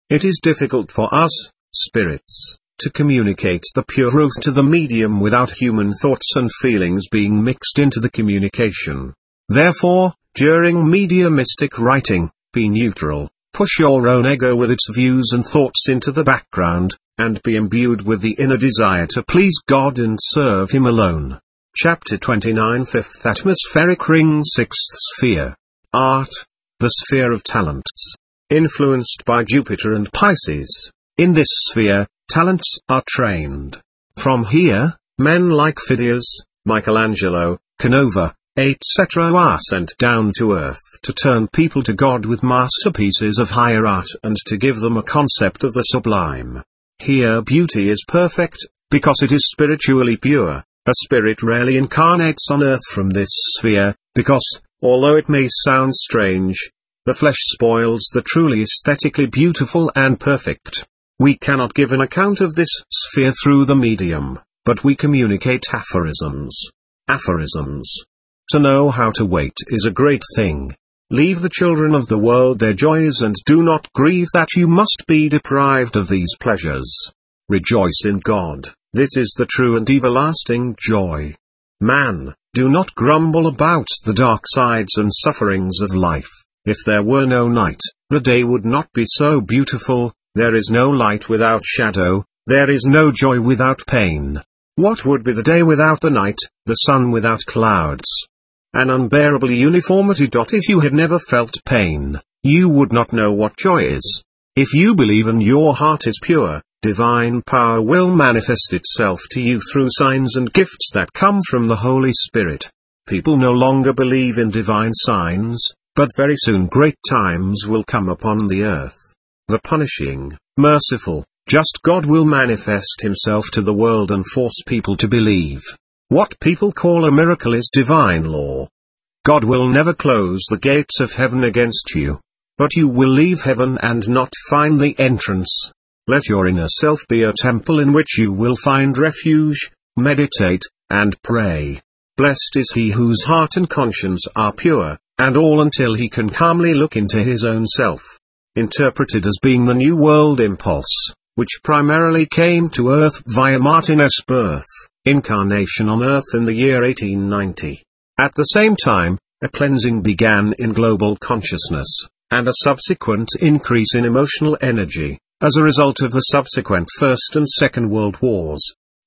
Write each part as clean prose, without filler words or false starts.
It is difficult for us, spirits, to communicate the pure truth to the medium without human thoughts and feelings being mixed into the communication. Therefore, during mediumistic writing, be neutral, push your own ego with its views and thoughts into the background, and be imbued with the inner desire to please God and serve Him alone. Chapter 29 Fifth Atmospheric Ring Sixth Sphere. Art. The sphere of talents. Influenced by Jupiter and Pisces. In this sphere, talents are trained. From here, men like Phidias, Michelangelo, Canova, etc. are sent down to earth to turn people to God with masterpieces of higher art and to give them a concept of the sublime. Here beauty is perfect, because it is spiritually pure. A spirit rarely incarnates on earth from this sphere, because, although it may sound strange, the flesh spoils the truly aesthetically beautiful and perfect. We cannot give an account of this sphere through the medium, but we communicate aphorisms. Aphorisms. To know how to wait is a great thing. Leave the children of the world their joys and do not grieve that you must be deprived of these pleasures. Rejoice in God, this is the true and everlasting joy. Man, do not grumble about the dark sides and sufferings of life. If there were no night, the day would not be so beautiful. There is no light without shadow, there is no joy without pain. What would be the day without the night, the sun without clouds? An unbearable uniformity. If you had never felt pain, you would not know what joy is. If you believe and your heart is pure, divine power will manifest itself to you through signs and gifts that come from the Holy Spirit. People no longer believe in divine signs, but very soon great times will come upon the earth. The punishing, merciful, just God will manifest Himself to the world and force people to believe. What people call a miracle is divine law. God will never close the gates of heaven against you. But you will leave heaven and not find the entrance. Let your inner self be a temple in which you will find refuge, meditate, and pray. Blessed is he whose heart and conscience are pure, and all until he can calmly look into his own self. Interpreted as being the New World impulse, which primarily came to Earth via Martin S. Birth, incarnation on Earth in the year 1890. At the same time, a cleansing began in global consciousness, and a subsequent increase in emotional energy, as a result of the subsequent First and Second World Wars.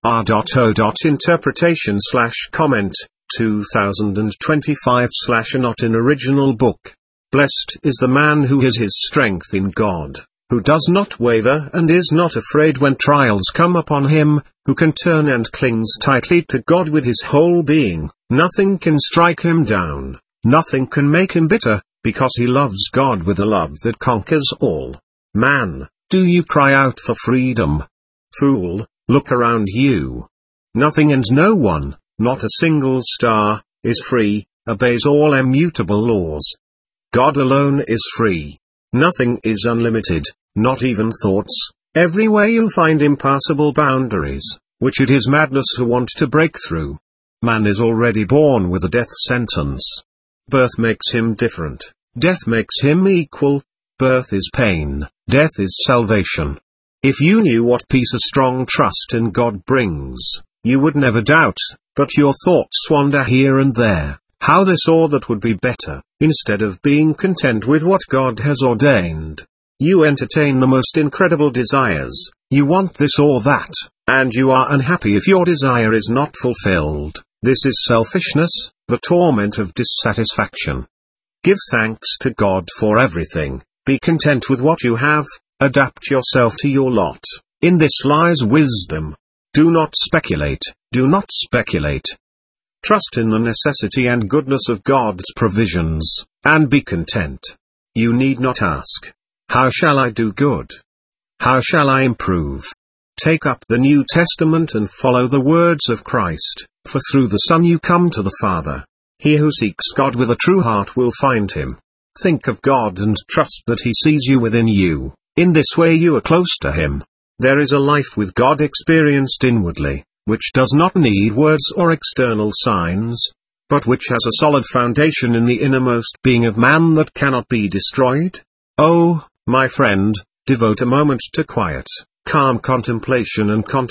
R.O.Interpretation/comment, 2025/a not in original book. Blessed is the man who has his strength in God, who does not waver and is not afraid when trials come upon him, who can turn and clings tightly to God with his whole being. Nothing can strike him down, nothing can make him bitter, because he loves God with a love that conquers all. Man, do you cry out for freedom? Fool, look around you. Nothing and no one, not a single star, is free, obeys all immutable laws. God alone is free. Nothing is unlimited, not even thoughts. Everywhere you'll find impassable boundaries, which it is madness to want to break through. Man is already born with a death sentence. Birth makes him different, death makes him equal. Birth is pain, death is salvation. If you knew what peace a strong trust in God brings, you would never doubt, but your thoughts wander here and there. How this or that would be better, instead of being content with what God has ordained. You entertain the most incredible desires, you want this or that, and you are unhappy if your desire is not fulfilled. This is selfishness, the torment of dissatisfaction. Give thanks to God for everything, be content with what you have, adapt yourself to your lot. In this lies wisdom. Do not speculate, do not speculate. Trust in the necessity and goodness of God's provisions, and be content. You need not ask, how shall I do good? How shall I improve? Take up the New Testament and follow the words of Christ, for through the Son you come to the Father. He who seeks God with a true heart will find him. Think of God and trust that he sees you within you. In this way you are close to him. There is a life with God experienced inwardly, which does not need words or external signs, but which has a solid foundation in the innermost being of man that cannot be destroyed. Oh, my friend, devote a moment to quiet, calm contemplation,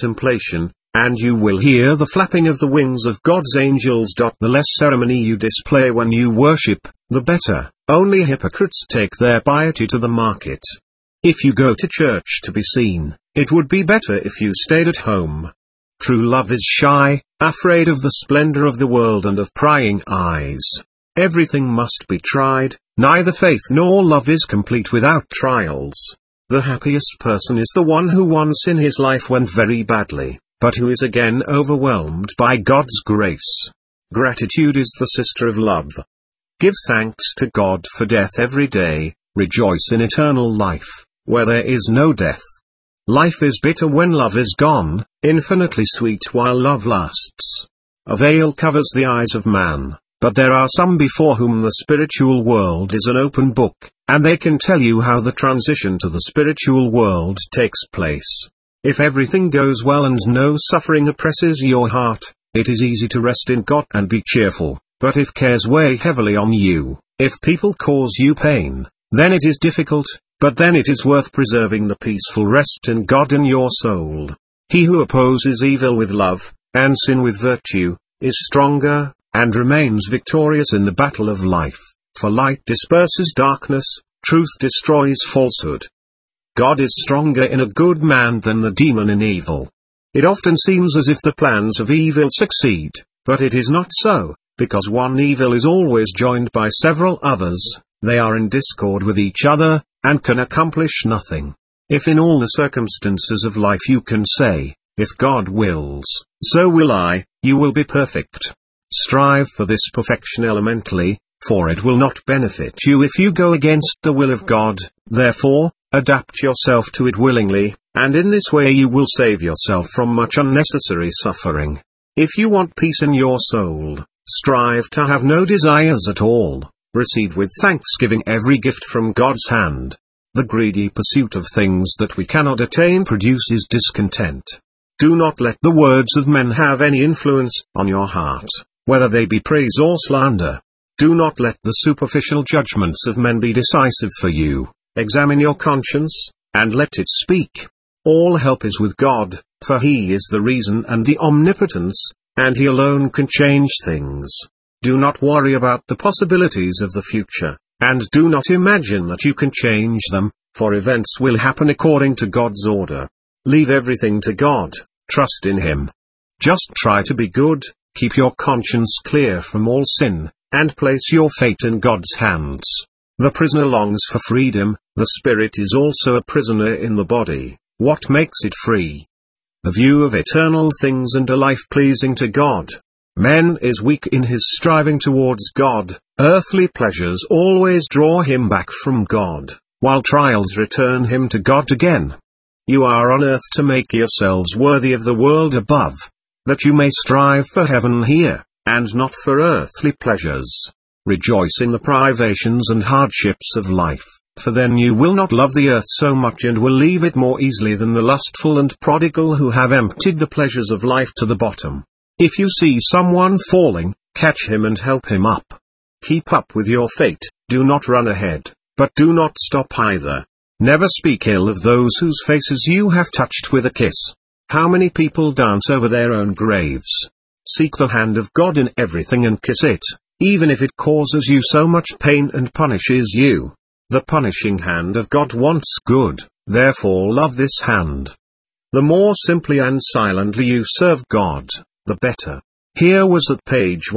and you will hear the flapping of the wings of God's angels. The less ceremony you display when you worship, the better. Only hypocrites take their piety to the market. If you go to church to be seen, it would be better if you stayed at home. True love is shy, afraid of the splendor of the world and of prying eyes. Everything must be tried, neither faith nor love is complete without trials. The happiest person is the one who once in his life went very badly, but who is again overwhelmed by God's grace. Gratitude is the sister of love. Give thanks to God for death every day, rejoice in eternal life, where there is no death. Life is bitter when love is gone, infinitely sweet while love lasts. A veil covers the eyes of man, but there are some before whom the spiritual world is an open book, and they can tell you how the transition to the spiritual world takes place. If everything goes well and no suffering oppresses your heart, it is easy to rest in God and be cheerful, but if cares weigh heavily on you, if people cause you pain, then it is difficult, but then it is worth preserving the peaceful rest in God in your soul. He who opposes evil with love, and sin with virtue, is stronger, and remains victorious in the battle of life, for light disperses darkness, truth destroys falsehood. God is stronger in a good man than the demon in evil. It often seems as if the plans of evil succeed, but it is not so, because one evil is always joined by several others, they are in discord with each other, and can accomplish nothing. If in all the circumstances of life you can say, if God wills, so will I, you will be perfect. Strive for this perfection elementally, for it will not benefit you if you go against the will of God. Therefore, adapt yourself to it willingly, and in this way you will save yourself from much unnecessary suffering. If you want peace in your soul, strive to have no desires at all. Receive with thanksgiving every gift from God's hand. The greedy pursuit of things that we cannot attain produces discontent. Do not let the words of men have any influence on your heart, whether they be praise or slander. Do not let the superficial judgments of men be decisive for you. Examine your conscience, and let it speak. All help is with God, for He is the reason and the omnipotence, and He alone can change things. Do not worry about the possibilities of the future, and do not imagine that you can change them, for events will happen according to God's order. Leave everything to God, trust in Him. Just try to be good, keep your conscience clear from all sin, and place your fate in God's hands. The prisoner longs for freedom, the spirit is also a prisoner in the body. What makes it free? The view of eternal things and a life pleasing to God. Man is weak in his striving towards God, earthly pleasures always draw him back from God, while trials return him to God again. You are on earth to make yourselves worthy of the world above, that you may strive for heaven here, and not for earthly pleasures. Rejoice in the privations and hardships of life, for then you will not love the earth so much and will leave it more easily than the lustful and prodigal who have emptied the pleasures of life to the bottom. If you see someone falling, catch him and help him up. Keep up with your fate, do not run ahead, but do not stop either. Never speak ill of those whose faces you have touched with a kiss. How many people dance over their own graves? Seek the hand of God in everything and kiss it, even if it causes you so much pain and punishes you. The punishing hand of God wants good, therefore love this hand. The more simply and silently you serve God, the better. Here was at page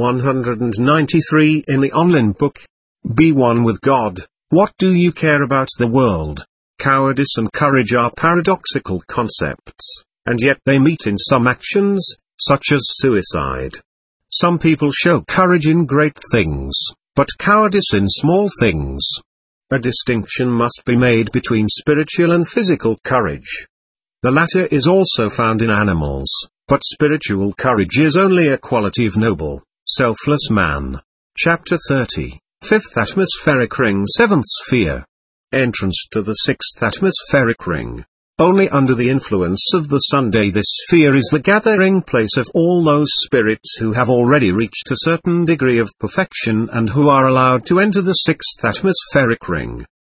193 in the online book. Be one with God. What do you care about the world? Cowardice and courage are paradoxical concepts, and yet they meet in some actions, such as suicide. Some people show courage in great things, but cowardice in small things. A distinction must be made between spiritual and physical courage. The latter is also found in animals, but spiritual courage is only a quality of noble, selfless man. Chapter 30, 5th Atmospheric Ring, 7th Sphere. Entrance to the 6th Atmospheric Ring. Only under the influence of the Sunday this sphere is the gathering place of all those spirits who have already reached a certain degree of perfection and who are allowed to enter the 6th Atmospheric Ring.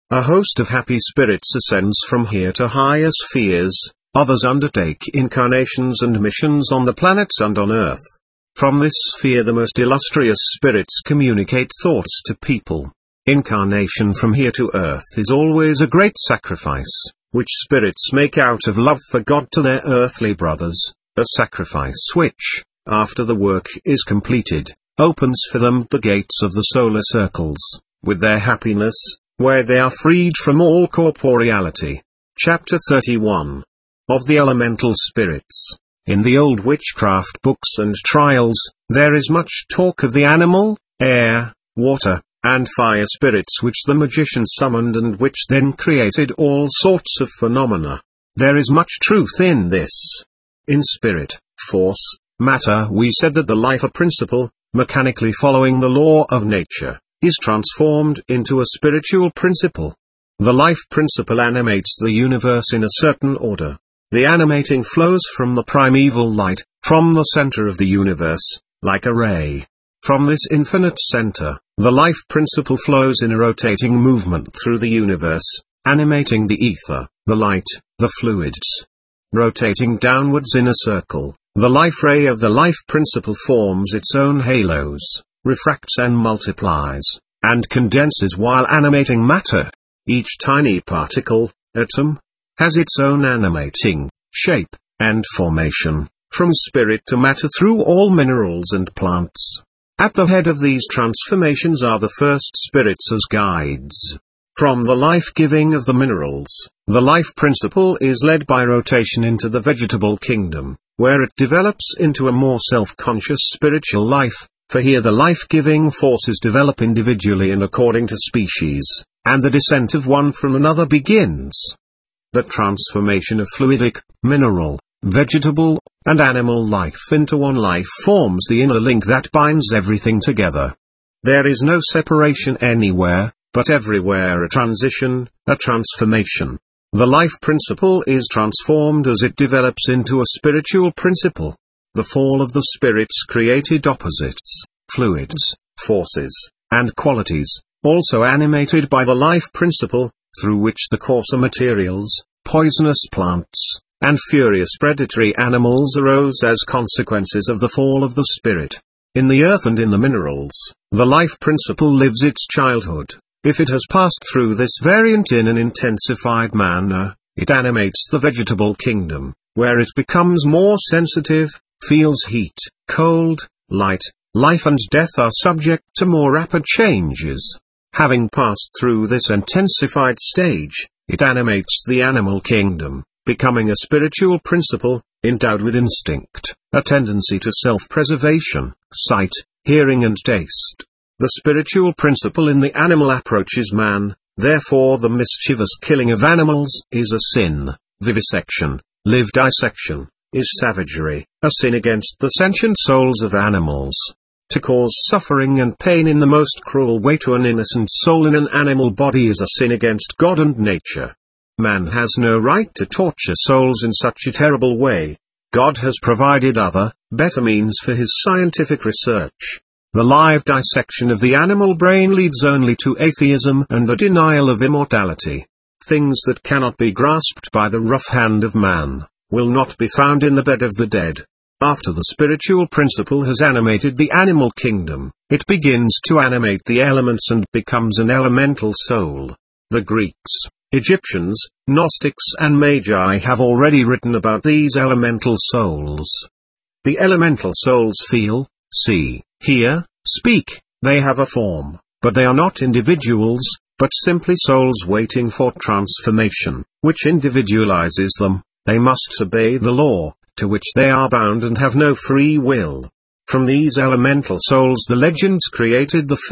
A host of happy spirits ascends from here to higher spheres, others undertake incarnations and missions on the planets and on Earth. From this sphere the most illustrious spirits communicate thoughts to people. Incarnation from here to Earth is always a great sacrifice, which spirits make out of love for God to their earthly brothers, a sacrifice which, after the work is completed, opens for them the gates of the solar circles, with their happiness, where they are freed from all corporeality. Chapter 31. Of the Elemental Spirits. In the old witchcraft books and trials, there is much talk of the animal, air, water, and fire spirits which the magician summoned and which then created all sorts of phenomena. There is much truth in this. In spirit, force, matter we said that the life principle, mechanically following the law of nature, is transformed into a spiritual principle. The life principle animates the universe in a certain order. The animating flows from the primeval light, from the center of the universe, like a ray. From this infinite center, the life principle flows in a rotating movement through the universe, animating the ether, the light, the fluids. Rotating downwards in a circle, the life ray of the life principle forms its own halos, refracts and multiplies, and condenses while animating matter. Each tiny particle, atom, has its own animating shape and formation, from spirit to matter through all minerals and plants. At the head of these transformations are the first spirits as guides. From the life-giving of the minerals, the life principle is led by rotation into the vegetable kingdom, where it develops into a more self-conscious spiritual life, for here the life-giving forces develop individually and according to species, and the descent of one from another begins. The transformation of fluidic, mineral, vegetable, and animal life into one life forms the inner link that binds everything together. There is no separation anywhere, but everywhere a transition, a transformation. The life principle is transformed as it develops into a spiritual principle. The fall of the spirits created opposites, fluids, forces, and qualities, also animated by the life principle, through which the coarser materials, poisonous plants, and furious predatory animals arose as consequences of the fall of the spirit. In the earth and in the minerals, the life principle lives its childhood. If it has passed through this variant in an intensified manner, it animates the vegetable kingdom, where it becomes more sensitive, feels heat, cold, light, life and death are subject to more rapid changes. Having passed through this intensified stage, it animates the animal kingdom, becoming a spiritual principle, endowed with instinct, a tendency to self-preservation, sight, hearing and taste. The spiritual principle in the animal approaches man, therefore the mischievous killing of animals is a sin, vivisection, live dissection, is savagery, a sin against the sentient souls of animals. To cause suffering and pain in the most cruel way to an innocent soul in an animal body is a sin against God and nature. Man has no right to torture souls in such a terrible way. God has provided other, better means for his scientific research. The live dissection of the animal brain leads only to atheism and the denial of immortality. Things that cannot be grasped by the rough hand of man, will not be found in the bed of the dead. After the spiritual principle has animated the animal kingdom, it begins to animate the elements and becomes an elemental soul. The Greeks, Egyptians, Gnostics and Magi have already written about these elemental souls. The elemental souls feel, see, hear, speak, they have a form, but they are not individuals, but simply souls waiting for transformation, which individualizes them. They must obey the law, to which they are bound and have no free will. From these elemental souls the legends created the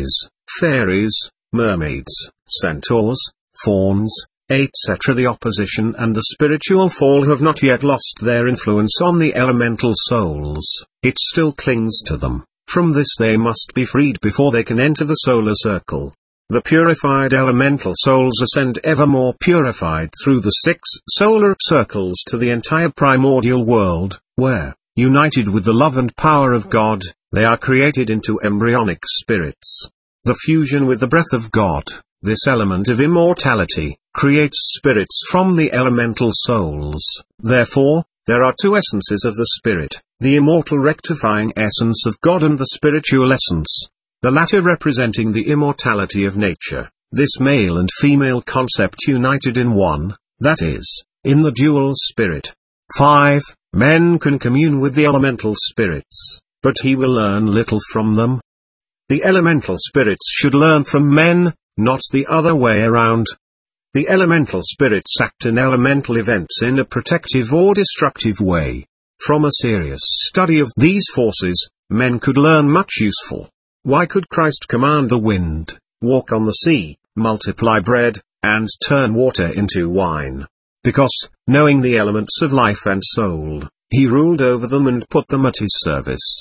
fairies, mermaids, centaurs, fauns, etc. The opposition and the spiritual fall have not yet lost their influence on the elemental souls, it still clings to them. From this they must be freed before they can enter the solar circle. The purified elemental souls ascend ever more purified through the 6 solar circles to the entire primordial world, where, united with the love and power of God, they are created into embryonic spirits. The fusion with the breath of God, This element of immortality creates spirits from the elemental souls. Therefore, there are two essences of the spirit, the immortal rectifying essence of God and the spiritual essence, the latter representing the immortality of nature, this male and female concept united in one, that is, in the dual spirit. 5. Men can commune with the elemental spirits, but he will learn little from them. The elemental spirits should learn from men, not the other way around. The elemental spirits act in elemental events in a protective or destructive way. From a serious study of these forces, men could learn much useful. Why could Christ command the wind, walk on the sea, multiply bread, and turn water into wine? Because, knowing the elements of life and soul, he ruled over them and put them at his service.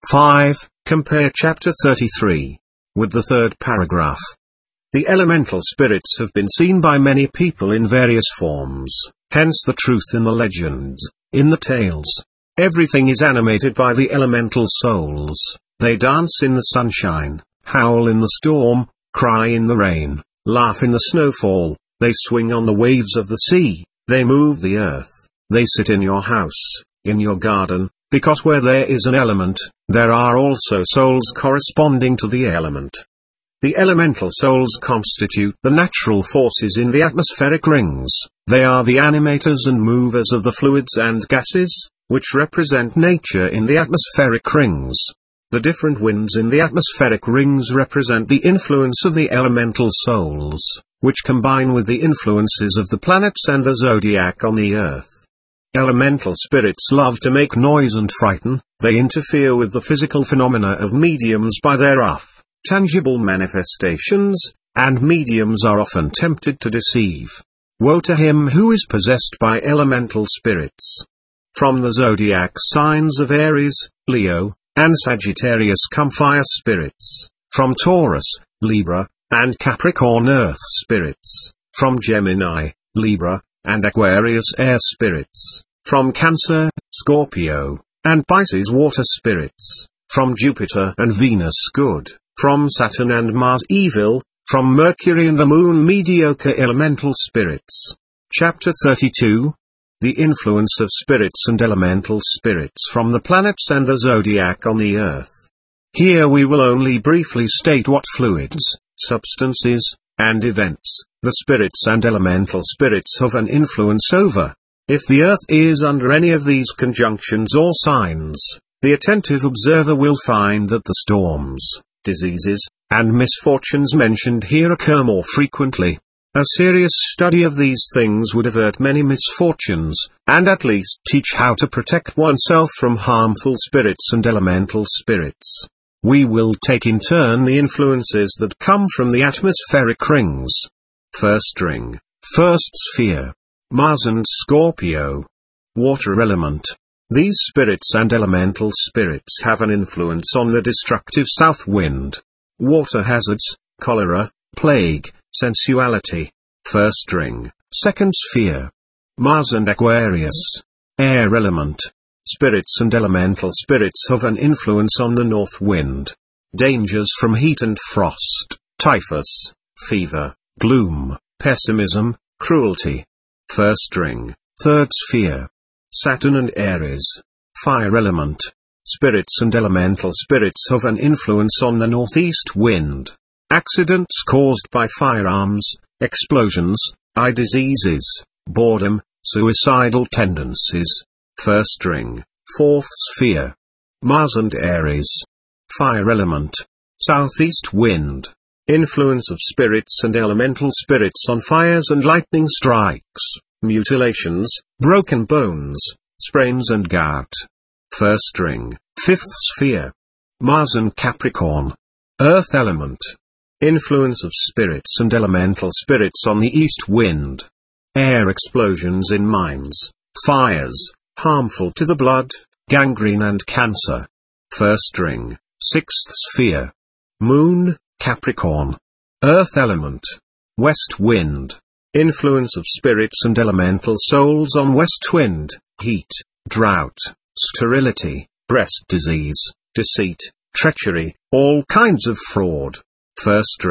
5. Compare chapter 33 with the third paragraph. The elemental spirits have been seen by many people in various forms, hence the truth in the legends, in the tales. Everything is animated by the elemental souls. They dance in the sunshine, howl in the storm, cry in the rain, laugh in the snowfall, they swing on the waves of the sea, they move the earth, they sit in your house, in your garden, because where there is an element, there are also souls corresponding to the element. The elemental souls constitute the natural forces in the atmospheric rings. They are the animators and movers of the fluids and gases, which represent nature in the atmospheric rings. The different winds in the atmospheric rings represent the influence of the elemental souls, which combine with the influences of the planets and the zodiac on the earth. Elemental spirits love to make noise and frighten. They interfere with the physical phenomena of mediums by their rough, tangible manifestations, and mediums are often tempted to deceive. Woe to him who is possessed by elemental spirits. From the zodiac signs of Aries, Leo, and Sagittarius come fire spirits. From Taurus, Libra, and Capricorn earth spirits. From Gemini, Libra, and Aquarius air spirits. From Cancer, Scorpio, and Pisces water spirits. From Jupiter and Venus good. From Saturn and Mars evil, from Mercury and the Moon mediocre elemental spirits. Chapter 32. The influence of spirits and elemental spirits from the planets and the zodiac on the earth. Here we will only briefly state what fluids, substances, and events, the spirits and elemental spirits have an influence over. If the earth is under any of these conjunctions or signs, the attentive observer will find that the storms, diseases, and misfortunes mentioned here occur more frequently. A serious study of these things would avert many misfortunes, and at least teach how to protect oneself from harmful spirits and elemental spirits. We will take in turn the influences that come from the atmospheric rings. First ring, first sphere. Mars and Scorpio. Water element. These spirits and elemental spirits have an influence on the destructive south wind. Water hazards, cholera, plague, sensuality. First ring, second sphere. Mars and Aquarius. Air element. Spirits and elemental spirits have an influence on the north wind. Dangers from heat and frost, typhus, fever, gloom, pessimism, cruelty. First ring, third sphere. Saturn and Aries. Fire element. Spirits and elemental spirits have an influence on the northeast wind. Accidents caused by firearms, explosions, eye diseases, boredom, suicidal tendencies. First ring, fourth sphere. Mars and Aries. Fire element. Southeast wind. Influence of spirits and elemental spirits on fires and lightning strikes, mutilations, broken bones, sprains and gout. First ring, fifth sphere. Mars and Capricorn. Earth element. Influence of spirits and elemental spirits on the east wind. Air explosions in mines, fires, harmful to the blood, gangrene and cancer. First ring, sixth sphere. Moon, Capricorn. Earth element. West wind. Influence of spirits and elemental souls on west wind, heat, drought, sterility, breast disease, deceit, treachery, all kinds of fraud. First ring,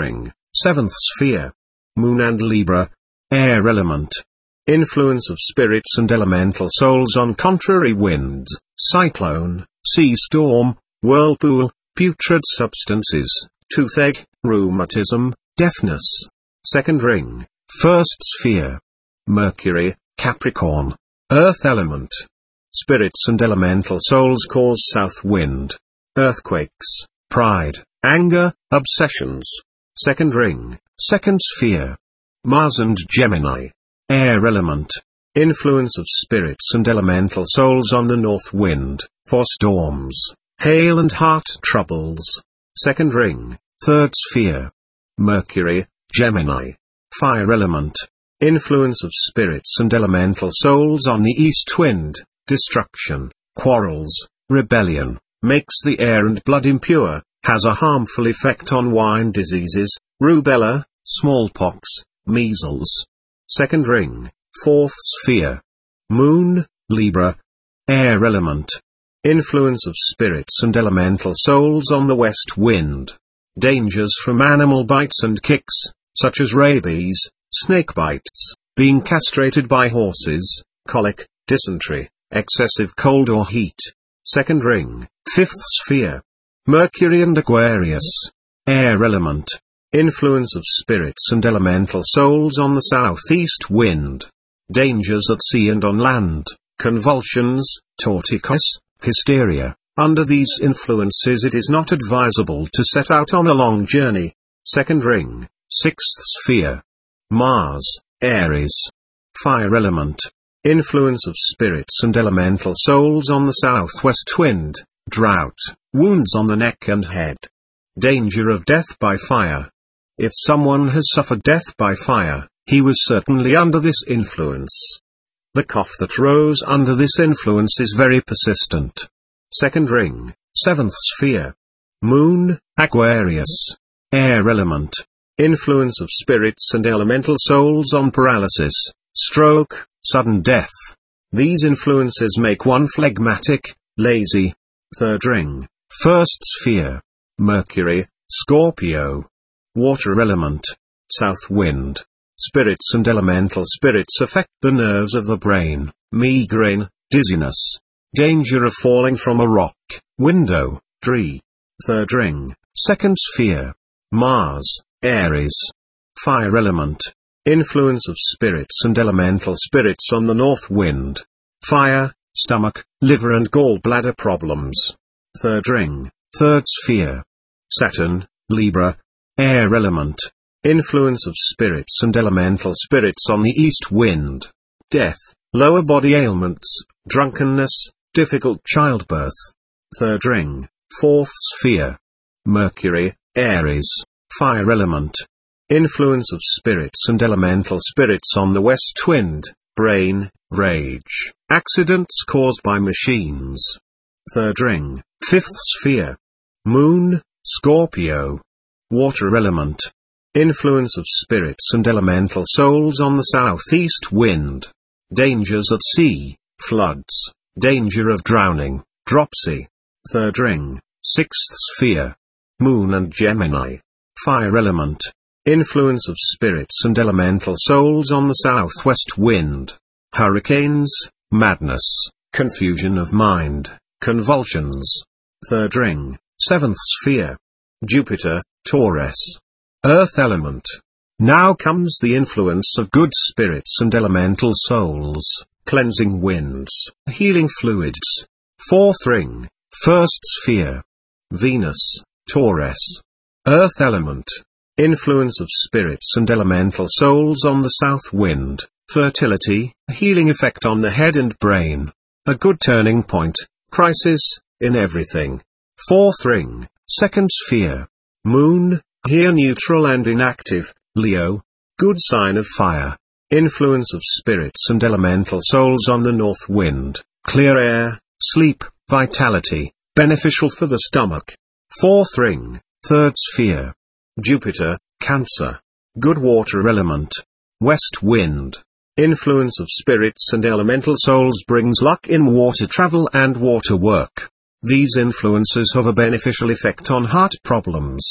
Seventh sphere. Moon and Libra. Air element. Influence of spirits and elemental souls on contrary winds, cyclone, sea storm, whirlpool, putrid substances, toothache, rheumatism, deafness. Second ring. First sphere. Mercury, Capricorn. Earth element. Spirits and elemental souls cause south wind, earthquakes, pride, anger, obsessions. Second ring. Second sphere. Mars and Gemini. Air element. Influence of spirits and elemental souls on the north wind, for storms, hail and heart troubles. Second ring. Third sphere. Mercury, Gemini. Fire element. Influence of spirits and elemental souls on the east wind, destruction, quarrels, rebellion, makes the air and blood impure, has a harmful effect on wine diseases, rubella, smallpox, measles. Second ring. Fourth sphere. Moon, Libra. Air element. Influence of spirits and elemental souls on the west wind. Dangers from animal bites and kicks, such as rabies, snake bites, being castrated by horses, colic, dysentery, excessive cold or heat. Second ring. Fifth sphere. Mercury and Aquarius. Air element. Influence of spirits and elemental souls on the southeast wind. Dangers at sea and on land, convulsions, torticollis, hysteria. Under these influences it is not advisable to set out on a long journey. Second ring. Sixth sphere. Mars, Aries. Fire element. Influence of spirits and elemental souls on the southwest wind. Drought, wounds on the neck and head. Danger of death by fire. If someone has suffered death by fire, he was certainly under this influence. The cough that rose under this influence is very persistent. Second ring. Seventh sphere. Moon, Aquarius. Air element. Influence of spirits and elemental souls on paralysis, stroke, sudden death. These influences make one phlegmatic, lazy. Third ring. First sphere. Mercury, Scorpio. Water element. South wind. Spirits and elemental spirits affect the nerves of the brain, migraine, dizziness. Danger of falling from a rock, window, tree. Third ring. Second sphere. Mars, Aries. Fire element. Influence of spirits and elemental spirits on the north wind. Fire, stomach, liver and gallbladder problems. Third ring. Third sphere. Saturn, Libra. Air element. Influence of spirits and elemental spirits on the east wind. Death, lower body ailments, drunkenness, difficult childbirth. Third ring. Fourth sphere. Mercury, Aries. Fire element. Influence of spirits and elemental spirits on the west wind. Brain, rage, accidents caused by machines. Third ring. Fifth sphere. Moon, Scorpio. Water element. Influence of spirits and elemental souls on the southeast wind. Dangers at sea, floods, danger of drowning, dropsy. Third ring. Sixth sphere. Moon and Gemini. Fire element. Influence of spirits and elemental souls on the southwest wind. Hurricanes, madness, confusion of mind, convulsions. Third ring. Seventh sphere. Jupiter, Taurus. Earth element. Now comes the influence of good spirits and elemental souls, cleansing winds, healing fluids. Fourth ring. First sphere. Venus, Taurus. Earth element. Influence of spirits and elemental souls on the south wind. Fertility, healing effect on the head and brain. A good turning point, crisis, in everything. Fourth ring. Second sphere. Moon, here neutral and inactive, Leo. Good sign of fire. Influence of spirits and elemental souls on the north wind. Clear air, sleep, vitality, beneficial for the stomach. Fourth ring. Third sphere. Jupiter, Cancer. Good water element. West wind. Influence of spirits and elemental souls brings luck in water travel and water work. These influences have a beneficial effect on heart problems.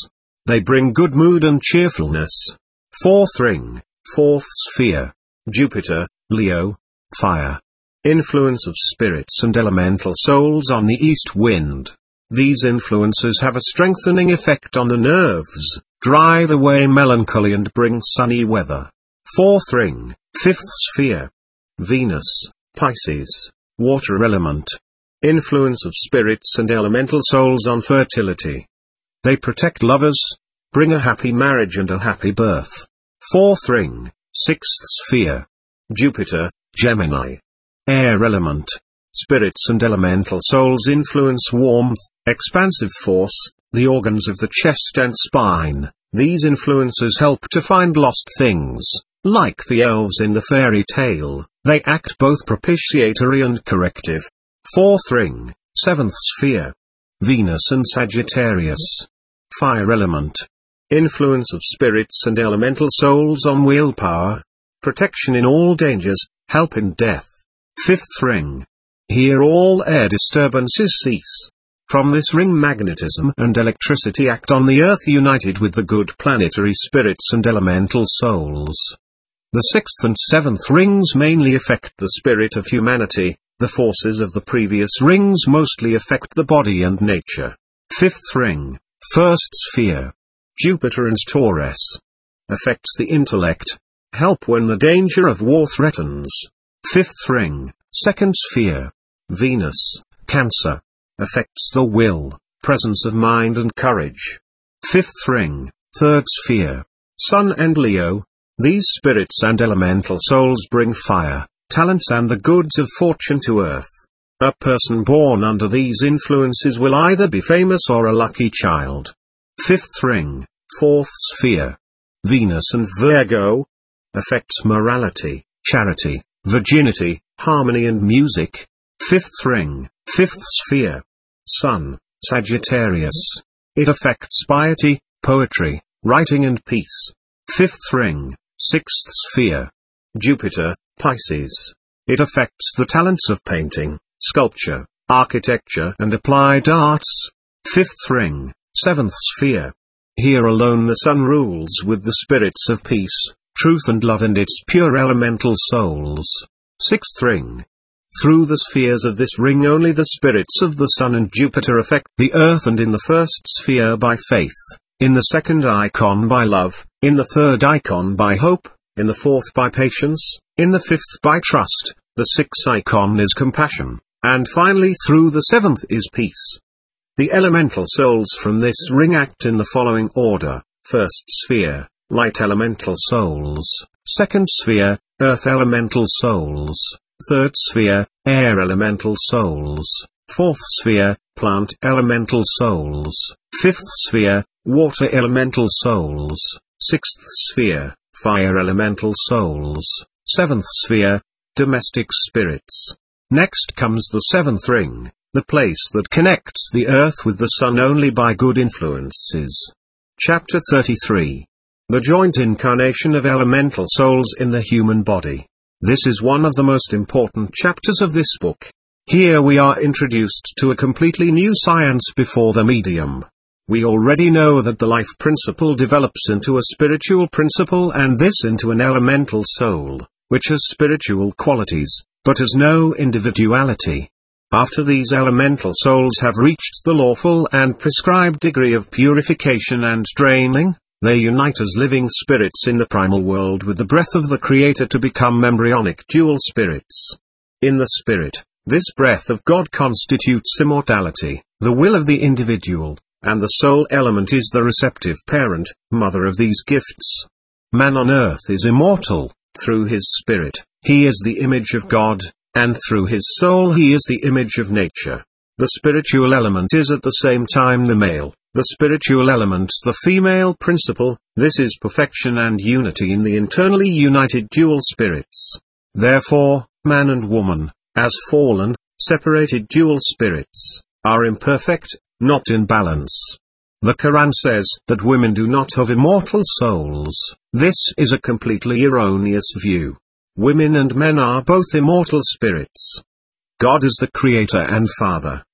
They bring good mood and cheerfulness. Fourth ring, fourth sphere. Jupiter, Leo, fire. Influence of spirits and elemental souls on the east wind. These influences have a strengthening effect on the nerves, drive away melancholy and bring sunny weather. Fourth ring, fifth sphere. Venus, Pisces, water element. Influence of spirits and elemental souls on fertility. They protect lovers, bring a happy marriage and a happy birth. Fourth ring, sixth sphere. Jupiter, Gemini. Air element. Spirits and elemental souls influence warmth, expansive force, the organs of the chest and spine. These influences help to find lost things. Like the elves in the fairy tale, they act both propitiatory and corrective. Fourth ring, seventh sphere. Venus and Sagittarius. Fire element. Influence of spirits and elemental souls on willpower. Protection in all dangers, help in death. Fifth ring. Here all air disturbances cease. From this ring magnetism and electricity act on the earth united with the good planetary spirits and elemental souls. The sixth and seventh rings mainly affect the spirit of humanity, the forces of the previous rings mostly affect the body and nature. Fifth ring, first sphere. Jupiter and Taurus. Affects the intellect. Help when the danger of war threatens. Fifth ring, second sphere. Venus, Cancer. Affects the will, presence of mind and courage. Fifth ring, third sphere. Sun and Leo. These spirits and elemental souls bring fire, talents and the goods of fortune to earth. A person born under these influences will either be famous or a lucky child. Fifth ring, fourth sphere. Venus and Virgo. Affects morality, charity, virginity, harmony and music. Fifth ring, fifth sphere. Sun, Sagittarius. It affects piety, poetry, writing and peace. Fifth ring, sixth sphere. Jupiter, Pisces. It affects the talents of painting, sculpture, architecture and applied arts. Fifth ring, seventh sphere. Here alone the sun rules with the spirits of peace, truth and love and its pure elemental souls. Sixth ring. Through the spheres of this ring only the spirits of the Sun and Jupiter affect the earth, and in the first sphere by faith, in the second icon by love, in the third icon by hope, in the fourth by patience, in the fifth by trust, the sixth icon is compassion, and finally through the seventh is peace. The elemental souls from this ring act in the following order: first sphere, light elemental souls; second sphere, earth elemental souls; third sphere, air elemental souls; fourth sphere, plant elemental souls; fifth sphere, water elemental souls; sixth sphere, fire elemental souls; seventh sphere, domestic spirits. Next comes the seventh ring, the place that connects the earth with the sun only by good influences. Chapter 33. The joint incarnation of elemental souls in the human body. This is one of the most important chapters of this book. Here we are introduced to a completely new science before the medium. We already know that the life principle develops into a spiritual principle and this into an elemental soul, which has spiritual qualities, but has no individuality. After these elemental souls have reached the lawful and prescribed degree of purification and training, they unite as living spirits in the primal world with the breath of the Creator to become embryonic dual spirits. In the spirit, this breath of God constitutes immortality, the will of the individual, and the soul element is the receptive parent, mother of these gifts. Man on earth is immortal; through his spirit, he is the image of God, and through his soul he is the image of nature. The spiritual element is at the same time the male, the spiritual element the female principle. This is perfection and unity in the internally united dual spirits. Therefore, man and woman, as fallen, separated dual spirits, are imperfect, not in balance. The Quran says that women do not have immortal souls. This is a completely erroneous view. Women and men are both immortal spirits. God is the Creator and Father,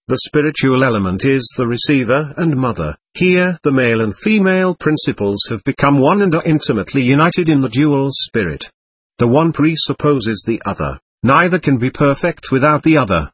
The spiritual element is the receiver and mother. Here the male and female principles have become one and are intimately united in the dual spirit. The one presupposes the other. Neither can be perfect without the other.